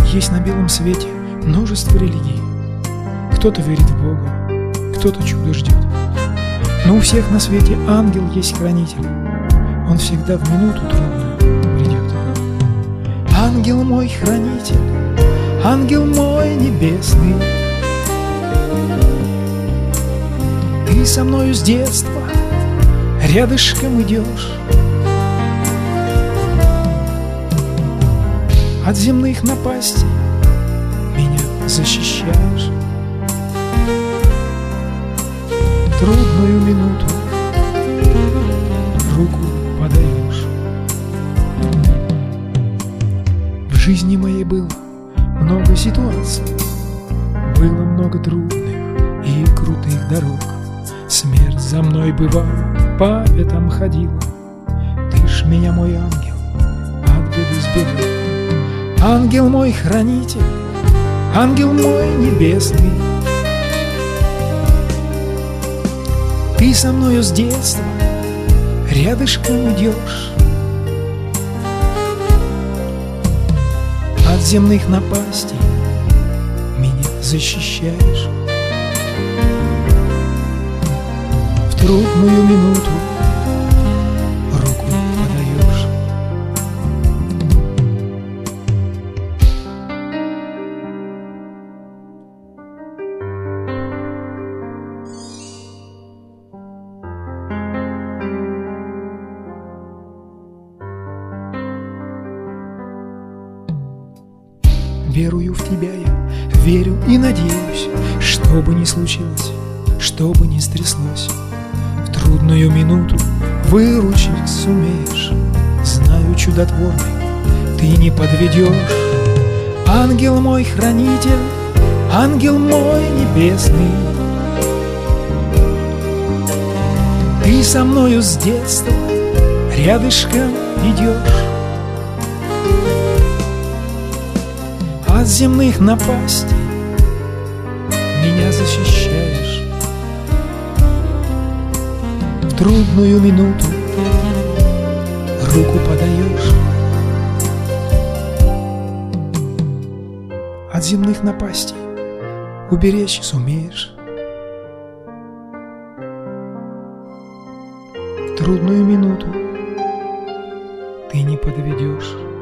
Есть на белом свете множество религий. Кто-то верит в Бога, кто-то чудо ждет. Но у всех на свете ангел есть хранитель. Он всегда в минуту трудную придет. Ангел мой хранитель, ангел мой небесный, ты со мною с детства рядышком идешь. От земных напастей меня защищаешь. В трудную минуту руку подаешь. В жизни моей было много ситуаций, было много трудных и крутых дорог. Смерть за мной бывала, по пятам ходила. Ты ж меня, мой ангел, от беды сберег. Ангел мой хранитель, ангел мой небесный, ты со мною с детства рядышком идешь. От земных напастей меня защищаешь. В трудную минуту руку подаешь. Верую в тебя я, верю и надеюсь, что бы ни случилось, что бы ни стряслось, в трудную минуту выручить сумеешь. Знаю, чудотворный, ты не подведешь. Ангел мой хранитель, ангел мой небесный, ты со мною с детства рядышком идешь. От земных напастей меня защищаешь. В трудную минуту руку подаешь. От земных напастей уберечь сумеешь. В трудную минуту ты не подведешь.